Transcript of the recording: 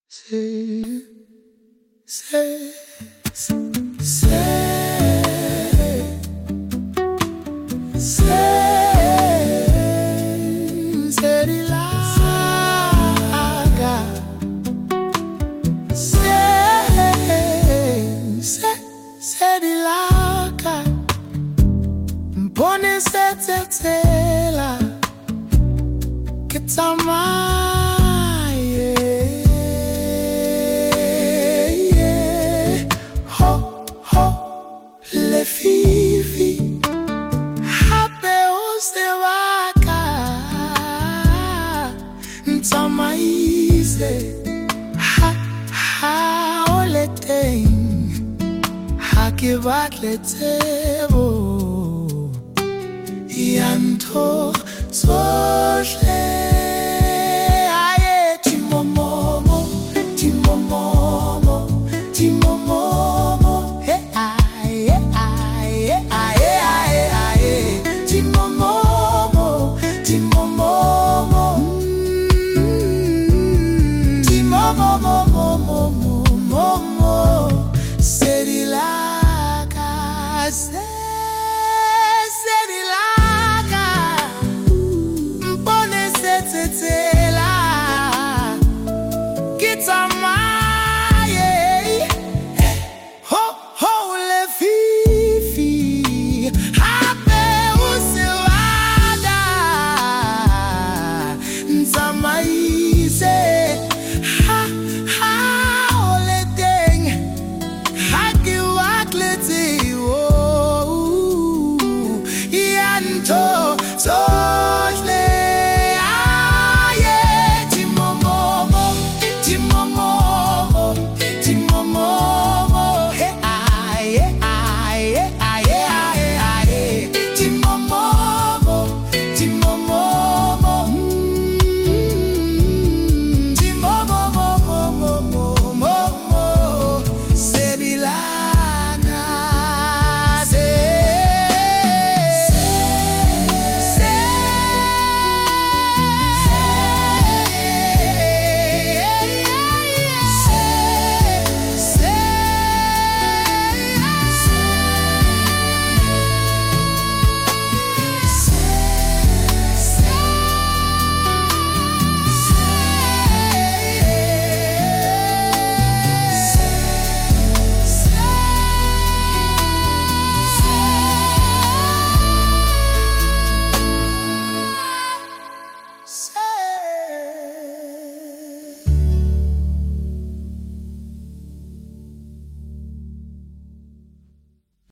Say, say, say, Serilaga. Serilaga. Mpone setetela kitamaye. Ho, ho, le fifi. Hape usewaka ntamaise. Ha, ha, oleteng. Hakibatletebo. Yanto sohle. Aye, timomomo, timomomo, timomomo. Hey, aye, aye, aye, aye, aye. Timomomo, timomomo. Timomomo. Serilaga, serilaga. Mpone setetela kitama.